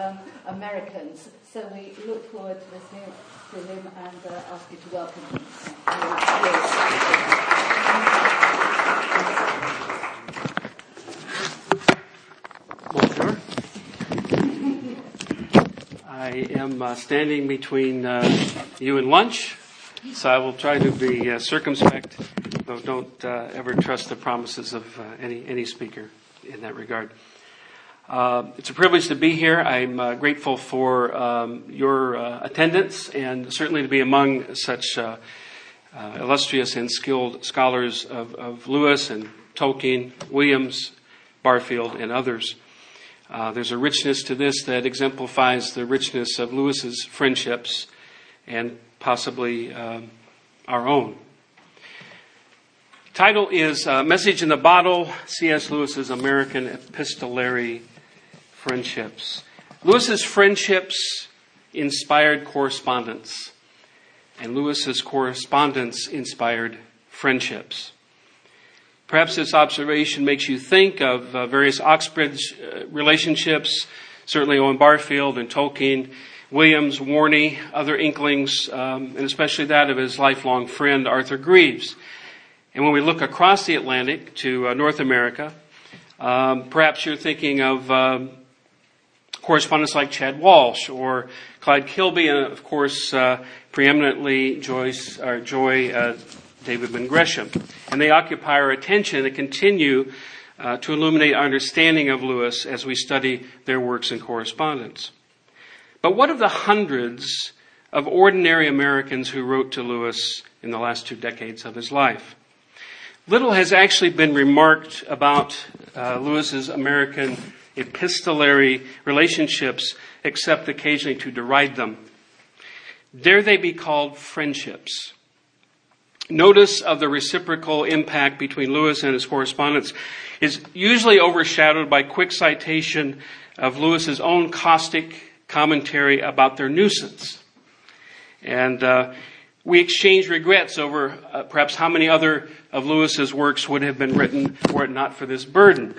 Americans. So we look forward to listening to him and ask you to welcome him. Bonjour. I am standing between you and lunch, so I will try to be circumspect, though don't ever trust the promises of any speaker in that regard. It's a privilege to be here. I'm grateful for your attendance, and certainly to be among such illustrious and skilled scholars of Lewis and Tolkien, Williams, Barfield, and others. There's a richness to this that exemplifies the richness of Lewis's friendships and possibly our own. Title is Message in the Bottle, C.S. Lewis's American Epistolary Friendships. Lewis's friendships inspired correspondence, and Lewis's correspondence inspired friendships. Perhaps this observation makes you think of various Oxbridge relationships, certainly Owen Barfield and Tolkien, Williams, Warney, other inklings, and especially that of his lifelong friend Arthur Greeves. And when we look across the Atlantic to North America, perhaps you're thinking of correspondents like Chad Walsh or Clyde Kilby, and of course, preeminently Joy Davidman Gresham. And they occupy our attention and continue to illuminate our understanding of Lewis as we study their works and correspondence. But what of the hundreds of ordinary Americans who wrote to Lewis in the last 2 decades of his life? Little has actually been remarked about Lewis's American epistolary relationships, except occasionally to deride them. Dare they be called friendships? Notice of the reciprocal impact between Lewis and his correspondence is usually overshadowed by quick citation of Lewis's own caustic commentary about their nuisance. And we exchange regrets over perhaps how many other of Lewis's works would have been written were it not for this burden.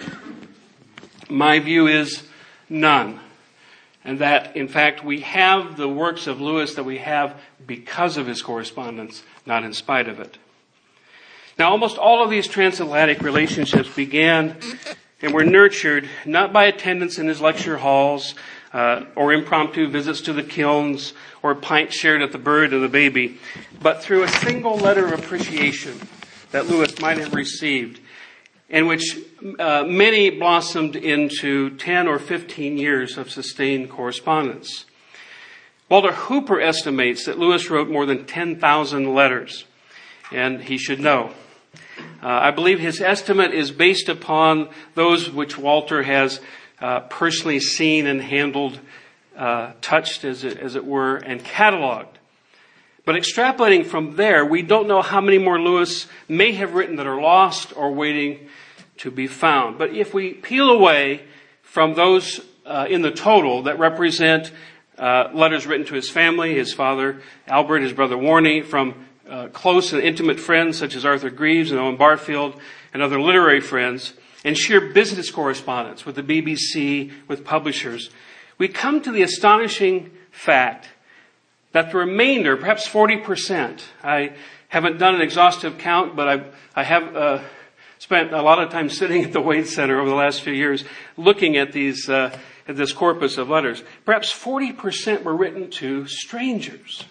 My view is none. And that, in fact, we have the works of Lewis that we have because of his correspondence, not in spite of it. Now, almost all of these transatlantic relationships began and were nurtured not by attendance in his lecture halls or impromptu visits to the kilns or pints shared at the Bird and the Baby, but through a single letter of appreciation that Lewis might have received, in which many blossomed into 10 or 15 years of sustained correspondence. Walter Hooper estimates that Lewis wrote more than 10,000 letters, and he should know. I believe his estimate is based upon those which Walter has personally seen and handled, touched as it were, and cataloged. But extrapolating from there, we don't know how many more Lewis may have written that are lost or waiting to be found. But if we peel away from those in the total that represent letters written to his family, his father Albert, his brother Warney, from close and intimate friends such as Arthur Greeves and Owen Barfield and other literary friends, and sheer business correspondence with the BBC, with publishers, we come to the astonishing fact that the remainder, perhaps 40%, I haven't done an exhaustive count, but I have spent a lot of time sitting at the Wade Center over the last few years looking at at this corpus of letters. Perhaps 40% were written to strangers.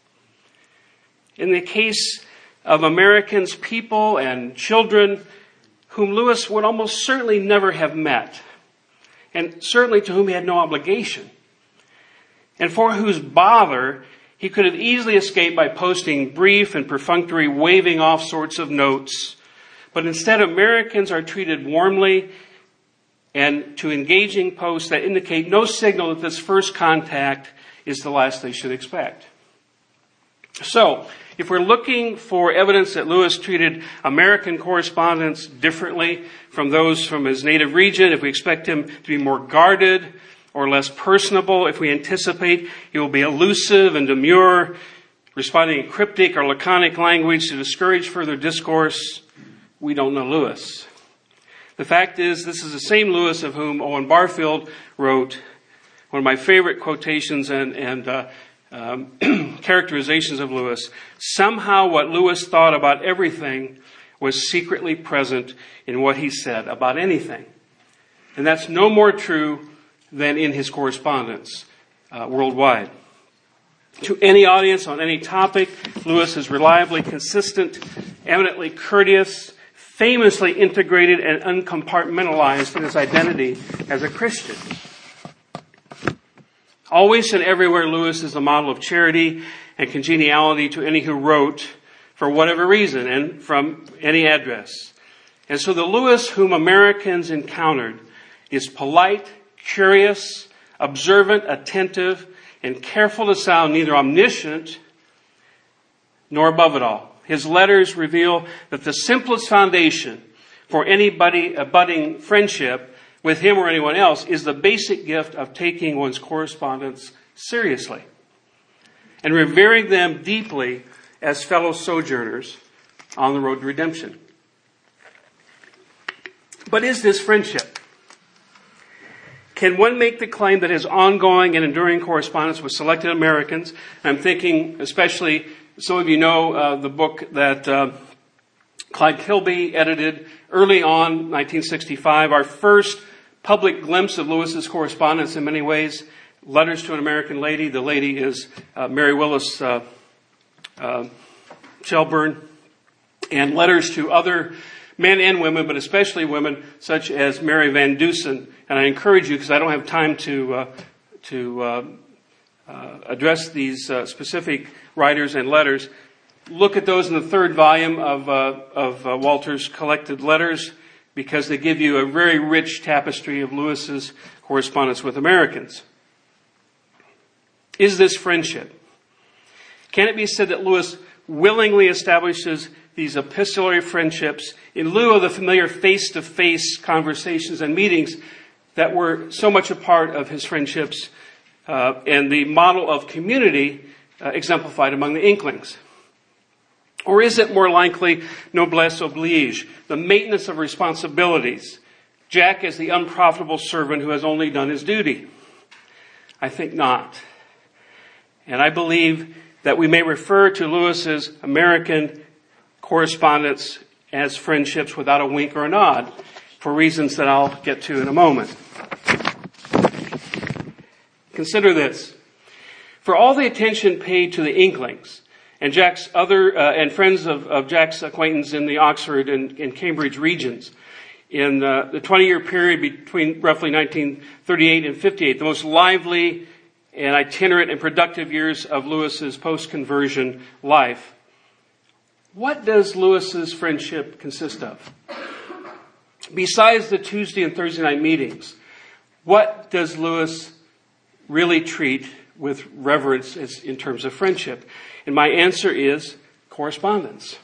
In the case of Americans, people and children whom Lewis would almost certainly never have met, and certainly to whom he had no obligation, and for whose bother he could have easily escaped by posting brief and perfunctory waving off sorts of notes. But instead, Americans are treated warmly and to engaging posts that indicate no signal that this first contact is the last they should expect. So, if we're looking for evidence that Lewis treated American correspondents differently from those from his native region, if we expect him to be more guarded or less personable, if we anticipate he will be elusive and demure, responding in cryptic or laconic language to discourage further discourse, we don't know Lewis. The fact is, this is the same Lewis of whom Owen Barfield wrote, one of my favorite quotations and characterizations of Lewis. Somehow what Lewis thought about everything was secretly present in what he said about anything. And that's no more true than in his correspondence worldwide. To any audience on any topic, Lewis is reliably consistent, eminently courteous, famously integrated and uncompartmentalized in his identity as a Christian. Always and everywhere, Lewis is a model of charity and congeniality to any who wrote for whatever reason and from any address. And so the Lewis whom Americans encountered is polite, curious, observant, attentive, and careful to sound neither omniscient nor above it all. His letters reveal that the simplest foundation for a budding friendship with him or anyone else is the basic gift of taking one's correspondence seriously and revering them deeply as fellow sojourners on the road to redemption. But is this friendship? Can one make the claim that his ongoing and enduring correspondence with selected Americans, I'm thinking especially, some of you know the book that Clyde Kilby edited early on, 1965, our first public glimpse of Lewis's correspondence in many ways, Letters to an American Lady. The lady is Mary Willis Shelburne, and letters to other men and women, but especially women such as Mary Van Dusen. And I encourage you, because I don't have time to address these specific writers and letters, look at those in the third volume of Walter's collected letters, because they give you a very rich tapestry of Lewis's correspondence with Americans. Is this friendship? Can it be said that Lewis willingly establishes these epistolary friendships in lieu of the familiar face-to-face conversations and meetings that were so much a part of his friendships and the model of community exemplified among the Inklings? Or is it more likely noblesse oblige, the maintenance of responsibilities, Jack as the unprofitable servant who has only done his duty? I think not. And I believe that we may refer to Lewis's American correspondence as friendships without a wink or a nod, for reasons that I'll get to in a moment. Consider this. For all the attention paid to the Inklings and Jack's and friends of Jack's acquaintance in the Oxford and Cambridge regions, in the 20-year period between roughly 1938 and 58, the most lively and itinerant and productive years of Lewis's post-conversion life, what does Lewis's friendship consist of? Besides the Tuesday and Thursday night meetings, what does Lewis really treat with reverence in terms of friendship? And my answer is correspondence.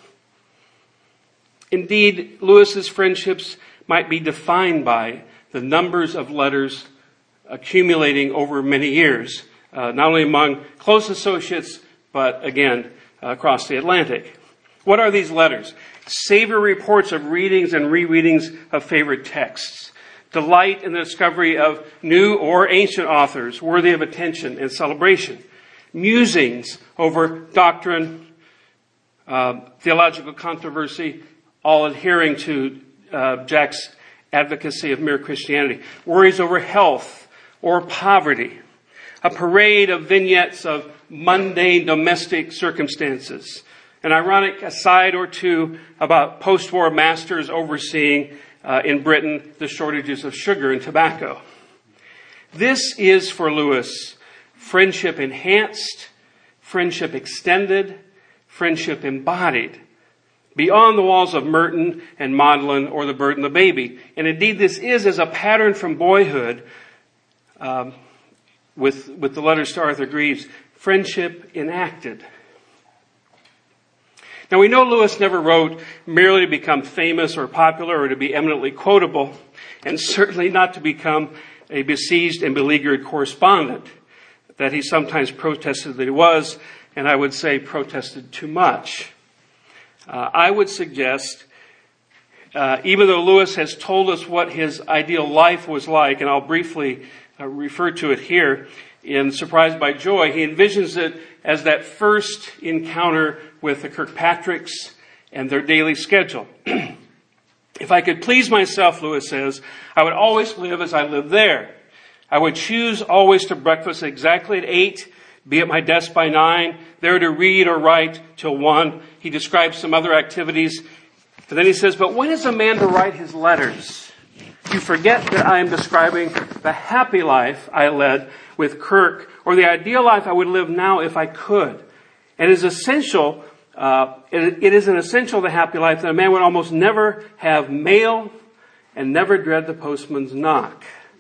Indeed, Lewis's friendships might be defined by the numbers of letters accumulating over many years, not only among close associates, but again, across the Atlantic. What are these letters? Savory reports of readings and rereadings of favorite texts. Delight in the discovery of new or ancient authors worthy of attention and celebration. Musings over doctrine, theological controversy, all adhering to Jack's advocacy of mere Christianity. Worries over health or poverty. A parade of vignettes of mundane domestic circumstances. An ironic aside or two about post-war masters overseeing in Britain the shortages of sugar and tobacco. This is for Lewis friendship enhanced, friendship extended, friendship embodied, beyond the walls of Merton and Maudlin or the Bird and the Baby. And indeed this is as a pattern from boyhood with the letters to Arthur Greeves, friendship enacted. Now we know Lewis never wrote merely to become famous or popular or to be eminently quotable, and certainly not to become a besieged and beleaguered correspondent that he sometimes protested that he was, and I would say protested too much. I would suggest, even though Lewis has told us what his ideal life was like, and I'll briefly refer to it here in Surprised by Joy, he envisions it as that first encounter with the Kirkpatricks and their daily schedule. If I could please myself, Lewis says, I would always live as I lived there. I would choose always to breakfast exactly at 8, be at my desk by 9, there to read or write till 1. He describes some other activities. And then he says, but when is a man to write his letters? You forget that I am describing the happy life I led with Kirk, or the ideal life I would live now if I could. And it is essential, it is an essential to happy life that a man would almost never have mail and never dread the postman's knock.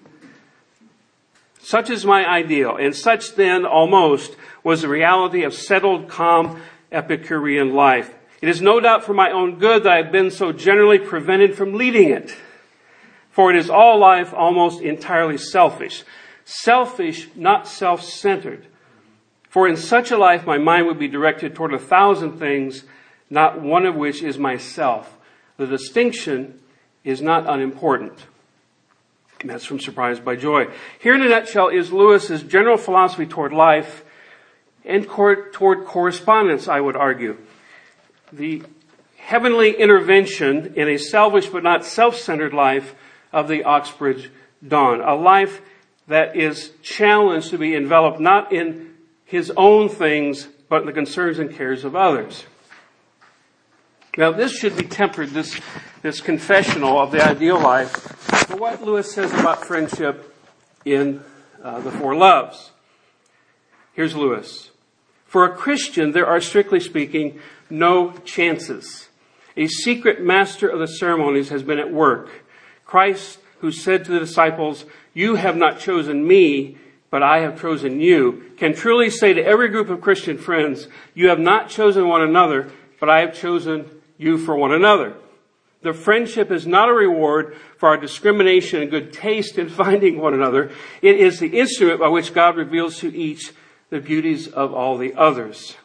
Such is my ideal, and such then almost was the reality of settled, calm, Epicurean life. It is no doubt for my own good that I have been so generally prevented from leading it. For it is all life almost entirely selfish. Selfish, not self-centered. For in such a life my mind would be directed toward 1,000 things, not one of which is myself. The distinction is not unimportant. And that's from Surprised by Joy. Here in a nutshell is Lewis's general philosophy toward life and toward correspondence, I would argue. The heavenly intervention in a selfish but not self-centered life of the Oxbridge dawn. A life that is challenged to be enveloped not in his own things, but in the concerns and cares of others. Now, this should be tempered, this confessional of the ideal life, for what Lewis says about friendship in The Four Loves. Here's Lewis. For a Christian, there are, strictly speaking, no chances. A secret master of the ceremonies has been at work. Christ, who said to the disciples, you have not chosen me, but I have chosen you, can truly say to every group of Christian friends, you have not chosen one another, but I have chosen you for one another. The friendship is not a reward for our discrimination and good taste in finding one another. It is the instrument by which God reveals to each the beauties of all the others.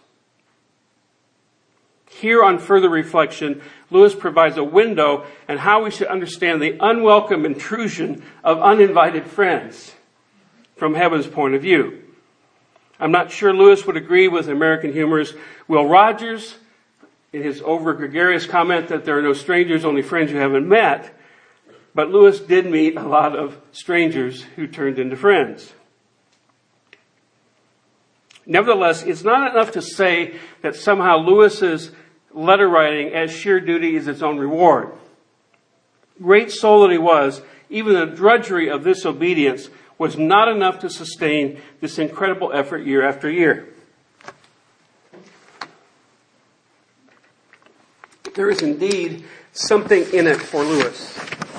Here, on further reflection, Lewis provides a window on how we should understand the unwelcome intrusion of uninvited friends from heaven's point of view. I'm not sure Lewis would agree with American humorist Will Rogers in his over-gregarious comment that there are no strangers, only friends you haven't met. But Lewis did meet a lot of strangers who turned into friends. Nevertheless, it's not enough to say that somehow Lewis's letter writing as sheer duty is its own reward. Great soul that he was, even the drudgery of this obedience was not enough to sustain this incredible effort year after year. There is indeed something in it for Lewis.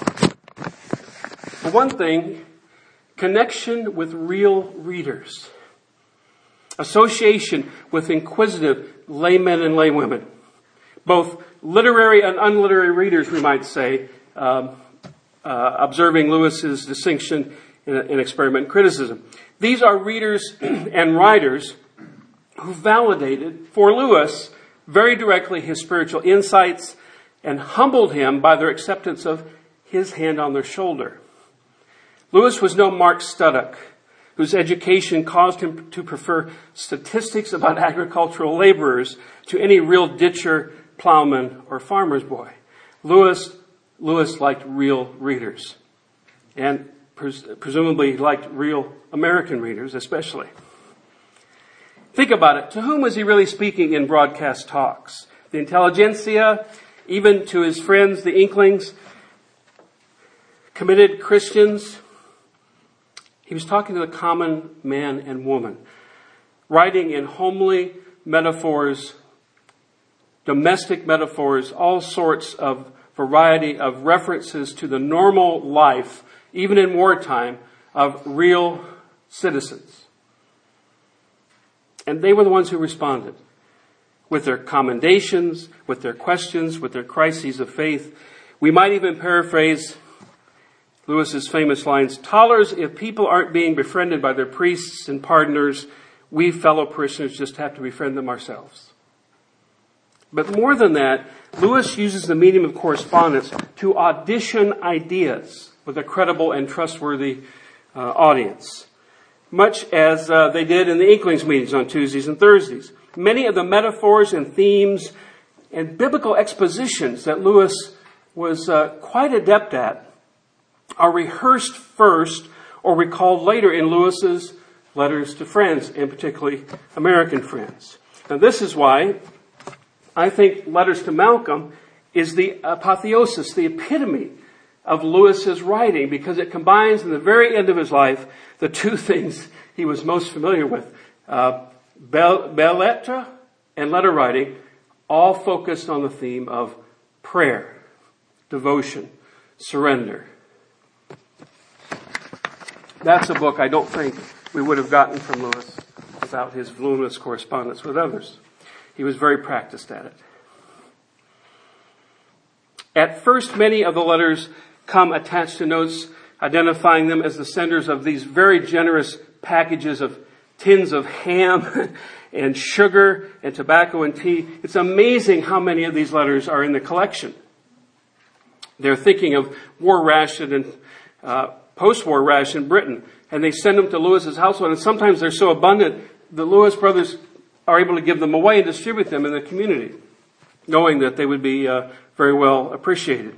For one thing, connection with real readers. Association with inquisitive laymen and laywomen. Both literary and unliterary readers, we might say, observing Lewis's distinction in experiment and criticism. These are readers and writers who validated for Lewis very directly his spiritual insights and humbled him by their acceptance of his hand on their shoulder. Lewis was no Mark Studdock, whose education caused him to prefer statistics about agricultural laborers to any real ditcher, plowman, or farmer's boy. Lewis liked real readers, and presumably liked real American readers especially. Think about it. To whom was he really speaking in broadcast talks? The intelligentsia, even to his friends, the Inklings, committed Christians. He was talking to the common man and woman, writing in homely metaphors, domestic metaphors, all sorts of variety of references to the normal life, even in wartime, of real citizens. And they were the ones who responded with their commendations, with their questions, with their crises of faith. We might even paraphrase Lewis's famous lines, "Tollers, if people aren't being befriended by their priests and pardoners, we fellow parishioners just have to befriend them ourselves." But more than that, Lewis uses the medium of correspondence to audition ideas with a credible and trustworthy audience, much as they did in the Inklings meetings on Tuesdays and Thursdays. Many of the metaphors and themes and biblical expositions that Lewis was quite adept at are rehearsed first or recalled later in Lewis's letters to friends, and particularly American friends. Now, this is why I think Letters to Malcolm is the apotheosis, the epitome of Lewis's writing, because it combines in the very end of his life the two things he was most familiar with. Belles lettres and letter writing, all focused on the theme of prayer, devotion, surrender. That's a book I don't think we would have gotten from Lewis without his voluminous correspondence with others. He was very practiced at it. At first, many of the letters come attached to notes identifying them as the senders of these very generous packages of tins of ham and sugar and tobacco and tea. It's amazing how many of these letters are in the collection. They're thinking of war ration and post-war ration in Britain, and they send them to Lewis's household, and sometimes they're so abundant, the Lewis brothers are able to give them away and distribute them in the community, knowing that they would be very well appreciated.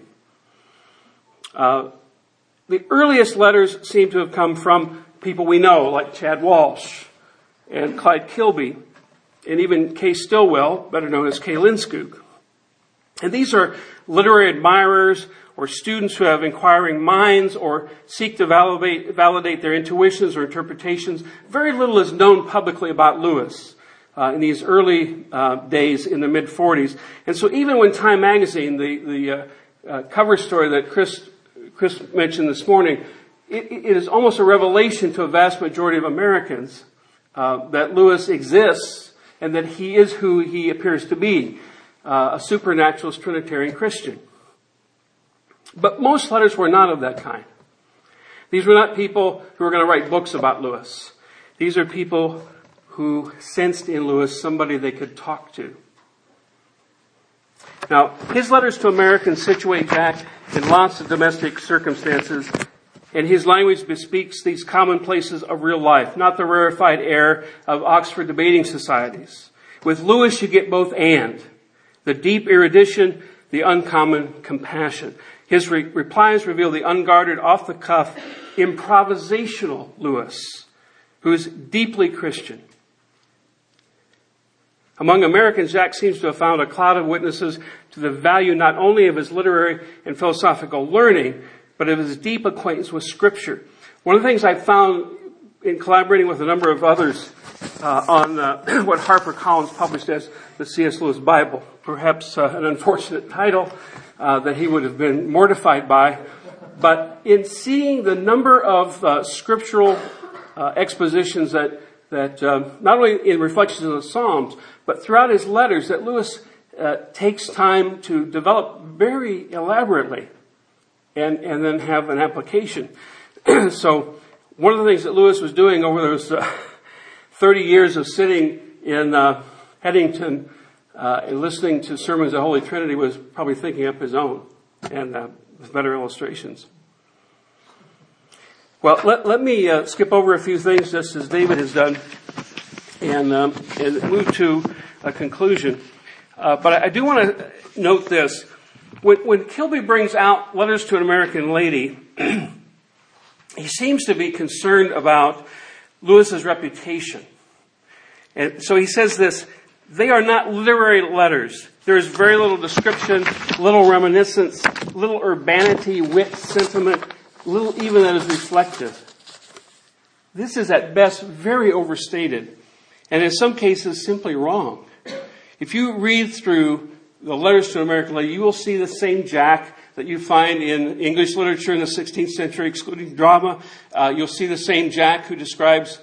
The earliest letters seem to have come from people we know, like Chad Walsh and Clyde Kilby, and even Kay Stillwell, better known as Kay Linskog. And these are literary admirers or students who have inquiring minds or seek to validate their intuitions or interpretations. Very little is known publicly about Lewis in these early days in the mid-40s. And so even when Time Magazine, the cover story that Chris mentioned this morning, it is almost a revelation to a vast majority of Americans that Lewis exists and that he is who he appears to be, a supernaturalist Trinitarian Christian. But most letters were not of that kind. These were not people who were going to write books about Lewis. These are people who sensed in Lewis somebody they could talk to. Now, his letters to Americans situate Jack in lots of domestic circumstances, and his language bespeaks these commonplaces of real life, not the rarefied air of Oxford debating societies. With Lewis, you get both and. The deep erudition, the uncommon compassion. His replies reveal the unguarded, off-the-cuff, improvisational Lewis, who is deeply Christian. Among Americans, Jack seems to have found a cloud of witnesses to the value not only of his literary and philosophical learning, but of his deep acquaintance with Scripture. One of the things I found in collaborating with a number of others on what HarperCollins published as the C.S. Lewis Bible, perhaps an unfortunate title that he would have been mortified by, but in seeing the number of scriptural expositions that not only in Reflections on the Psalms, but throughout his letters that Lewis takes time to develop very elaborately and then have an application. So one of the things that Lewis was doing over those 30 years of sitting in Headington and listening to sermons of Holy Trinity was probably thinking up his own and with better illustrations. Well, let me skip over a few things just as David has done and move to a conclusion. But I do want to note this. When Kilby brings out Letters to an American Lady, he seems to be concerned about Lewis's reputation. And so he says this: they are not literary letters. There is very little description, little reminiscence, little urbanity, wit, sentiment, little even that is reflective. This is at best very overstated, and in some cases simply wrong. If you read through the Letters to an American Lady, you will see the same Jack that you find in English literature in the 16th century, excluding drama. You'll see the same Jack who describes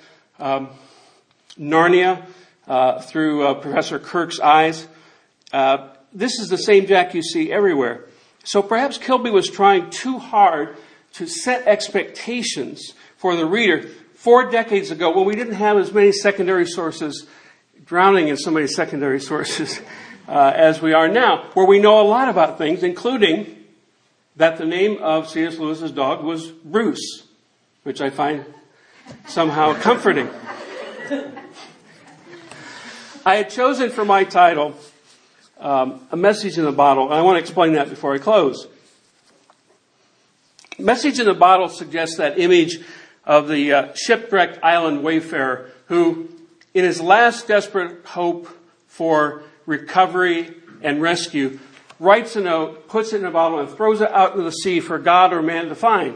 Narnia through Professor Kirk's eyes. This is the same Jack you see everywhere. So perhaps Kilby was trying too hard to set expectations for the reader 4 decades ago, when we didn't have as many secondary sources, drowning in so many secondary sources as we are now, where we know a lot about things, including that the name of C.S. Lewis's dog was Bruce, which I find somehow comforting. I had chosen for my title a message in a bottle, and I want to explain that before I close. Message in a bottle suggests that image of the shipwrecked island wayfarer who, in his last desperate hope for recovery and rescue, writes a note, puts it in a bottle, and throws it out into the sea for God or man to find.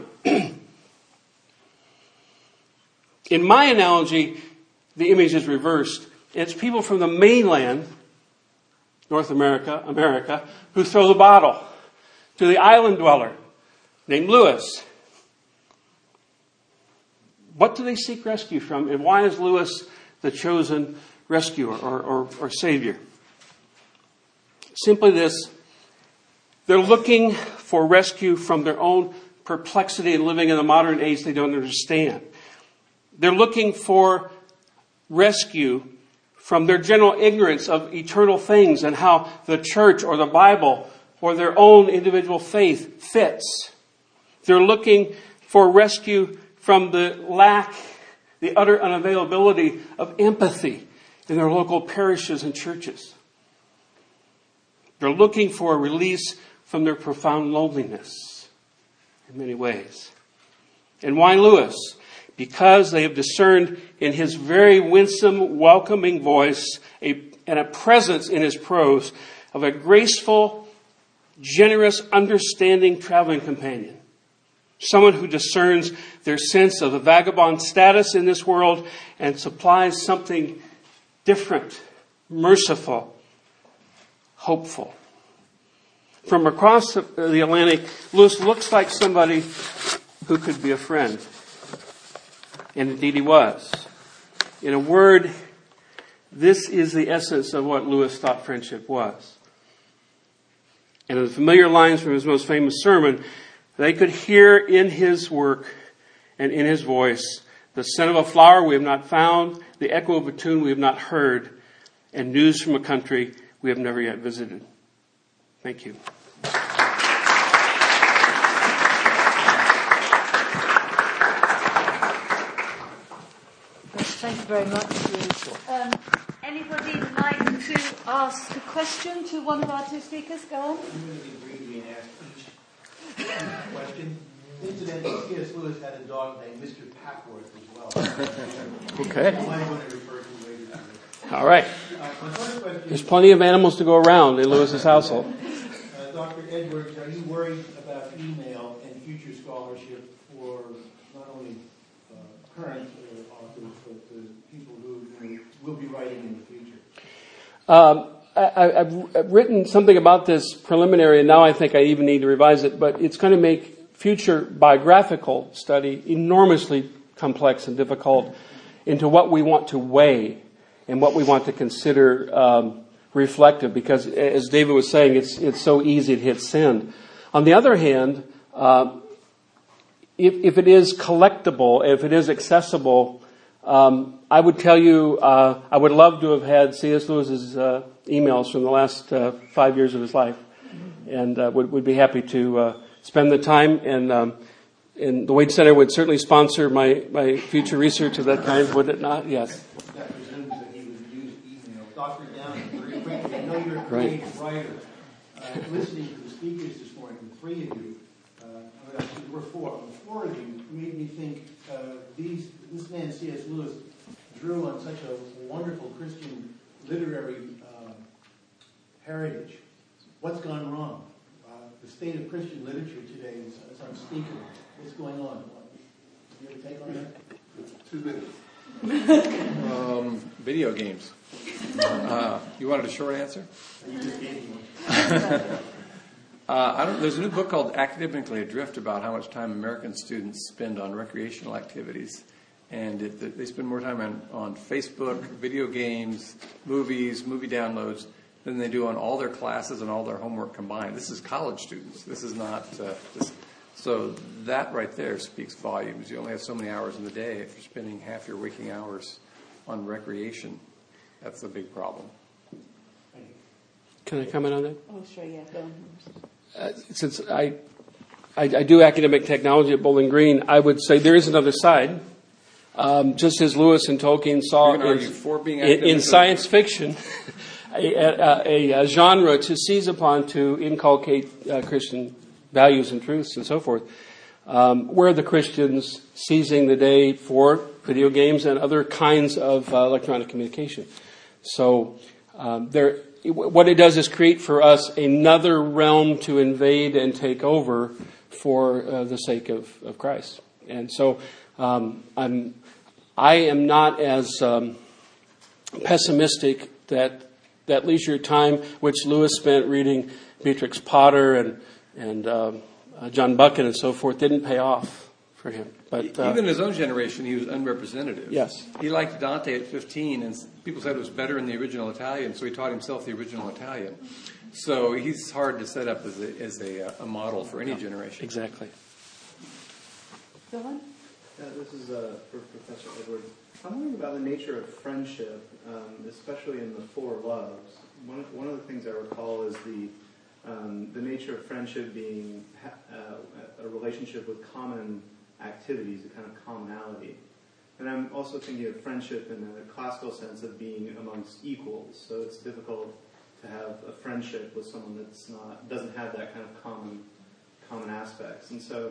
In my analogy, the image is reversed. It's people from the mainland, North America, who throw the bottle to the island dweller named Lewis. What do they seek rescue from, and why is Lewis the chosen rescuer or savior? Simply this: they're looking for rescue from their own perplexity in living in a modern age they don't understand. They're looking for rescue from their general ignorance of eternal things and how the church or the Bible or their own individual faith fits. They're looking for rescue from the utter unavailability of empathy in their local parishes and churches. They're looking for a release from their profound loneliness in many ways. And why Lewis? Because they have discerned in his very winsome, welcoming voice and a presence in his prose of a graceful, generous, understanding traveling companion. Someone who discerns their sense of the vagabond status in this world and supplies something different, merciful, hopeful. From across the Atlantic, Lewis looks like somebody who could be a friend. And indeed he was. In a word, this is the essence of what Lewis thought friendship was. And in the familiar lines from his most famous sermon, they could hear in his work and in his voice the scent of a flower we have not found, the echo of a tune we have not heard, and news from a country we have never yet visited. Thank you. Thank you very much. Anybody like to ask a question to one of our two speakers? Go on. I'm going to be briefly and ask each question. Incidentally, C.S. Lewis had a dog named Mr. Packworth as well. Okay. I might want to refer to later. All right. My first question. There's plenty of animals to go around in Lewis's household. Dr. Edwards, are you worried about email and future scholarship for not only current authors, but the people who will be writing in the future? I've written something about this preliminary, and now I think I even need to revise it, but it's going to make future biographical study enormously complex and difficult into what we want to weigh and what we want to consider reflective, because as David was saying, it's so easy to hit send. On the other hand, if it is collectible, if it is accessible, I would tell you I would love to have had C.S. Lewis's emails from the last 5 years of his life, and would be happy to spend the time. And the Wade Center would certainly sponsor my future research of that kind, would it not? Yes. That presumes that he would use email. Dr. Downey, very quickly, I know you're a creative writer. Listening to the speakers this morning, the three of you, actually there were four. The four of you made me think this man C.S. Lewis drew on such a wonderful Christian literary heritage. What's gone wrong? The state of Christian literature today is unspeakable. What's going on? You have a take on that? 2 minutes. Video games. You wanted a short answer? You just gave me one. There's a new book called Academically Adrift about how much time American students spend on recreational activities. And they spend more time on Facebook, video games, movies, movie downloads than they do on all their classes and all their homework combined. This is college students. This is not... So that right there speaks volumes. You only have so many hours in the day. If you're spending half your waking hours on recreation, that's a big problem. Can I comment on that? Oh, sure, yeah, go on. Since I do academic technology at Bowling Green, I would say there is another side. Just as Lewis and Tolkien saw in science fiction a genre to seize upon to inculcate Christian values and truths and so forth, were the Christians seizing the day for video games and other kinds of electronic communication. So what it does is create for us another realm to invade and take over for the sake of Christ. And so I am not as pessimistic that leisure time which Lewis spent reading Beatrix Potter and John Buchan and so forth didn't pay off for him. But even in his own generation, he was unrepresentative. Yes. He liked Dante at 15, and people said it was better in the original Italian, so he taught himself the original Italian. So he's hard to set up as a model for any generation. Exactly. Go on. This is for Professor Edward. I'm wondering about the nature of friendship, especially in the Four Loves. One of the things I recall is the nature of friendship being a relationship with common activities, a kind of commonality. And I'm also thinking of friendship in a classical sense of being amongst equals. So it's difficult to have a friendship with someone doesn't have that kind of common aspects. And so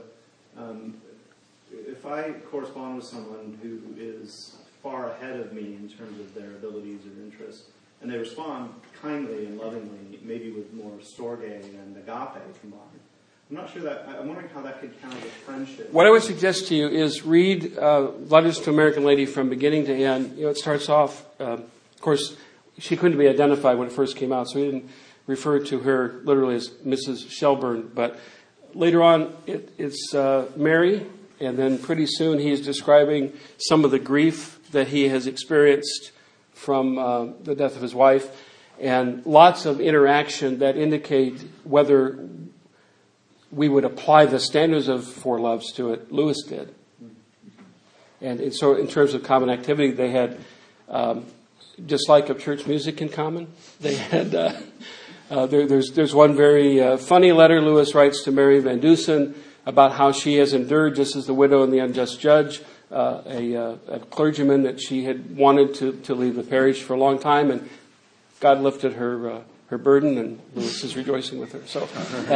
if I correspond with someone who is far ahead of me in terms of their abilities or interests, and they respond kindly and lovingly, maybe with more storge and agape combined, I'm wondering how that could count as friendship. What I would suggest to you is read Letters to American Lady from beginning to end. It starts off, of course, she couldn't be identified when it first came out, so he didn't refer to her literally as Mrs. Shelburne. But later on, it's Mary, and then pretty soon he is describing some of the grief that he has experienced from the death of his wife, and lots of interaction that indicate whether we would apply the standards of Four Loves to it. Lewis did. And so in terms of common activity, they had dislike of church music in common. They had there's one very funny letter Lewis writes to Mary Van Dusen about how she has endured, just as the widow and the unjust judge, a clergyman that she had wanted to leave the parish for a long time, and God lifted her burden, and Lewis is rejoicing with her. So,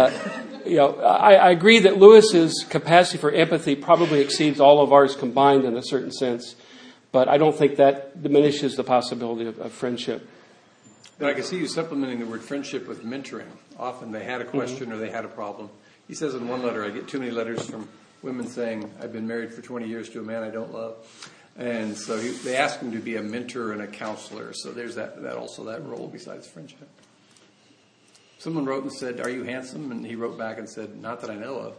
I agree that Lewis's capacity for empathy probably exceeds all of ours combined in a certain sense, but I don't think that diminishes the possibility of friendship. But I can see you supplementing the word friendship with mentoring. Often they had a question or they had a problem. He says in one letter, I get too many letters from women saying, I've been married for 20 years to a man I don't love. And so they asked him to be a mentor and a counselor. So there's that role besides friendship. Someone wrote and said, are you handsome? And he wrote back and said, not that I know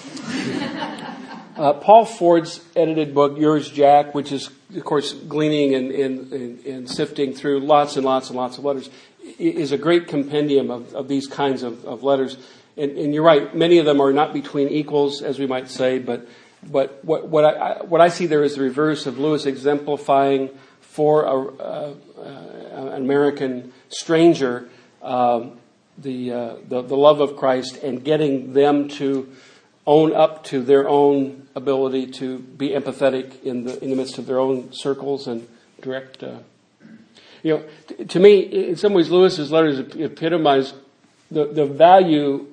of. Paul Ford's edited book, Yours, Jack, which is, of course, gleaning and sifting through lots and lots and lots of letters, is a great compendium of these kinds of letters. And you're right, many of them are not between equals, as we might say, but what I see there is the reverse of Lewis exemplifying for an American stranger the love of Christ and getting them to own up to their own ability to be empathetic in the midst of their own circles and direct. To me, in some ways, Lewis's letters epitomize the value.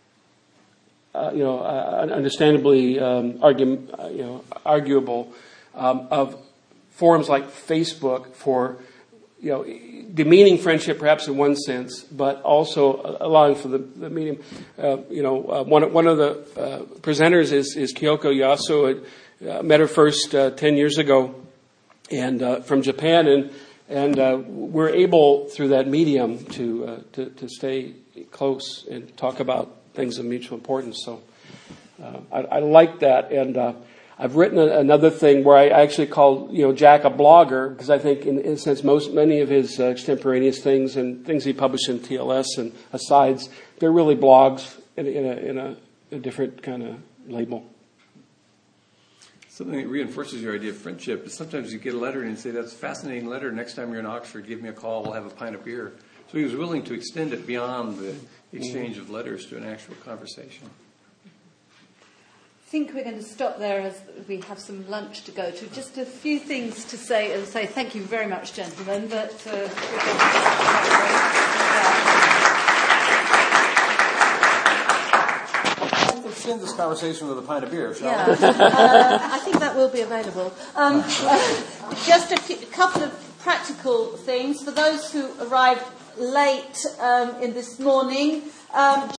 Understandably arguable of forums like Facebook for demeaning friendship, perhaps in one sense, but also allowing for the medium. One of the presenters is Kyoko Yasu. I met her first 10 years ago, and from Japan, and we're able through that medium to stay close and talk about things of mutual importance. So I like that, and I've written another thing where I actually call Jack a blogger, because I think in a sense many of his extemporaneous things and things he published in TLS and asides, they're really blogs in a different kind of label. Something that reinforces your idea of friendship is sometimes you get a letter and you say, that's a fascinating letter. Next time you're in Oxford, give me a call. We'll have a pint of beer. So he was willing to extend it beyond the exchange of letters to an actual conversation. I think we're going to stop there as we have some lunch to go to. Just a few things to say, and say thank you very much, gentlemen. But We'll extend this conversation with a pint of beer, shall we? I think that will be available. Just a couple of practical things for those who arrived late in this morning.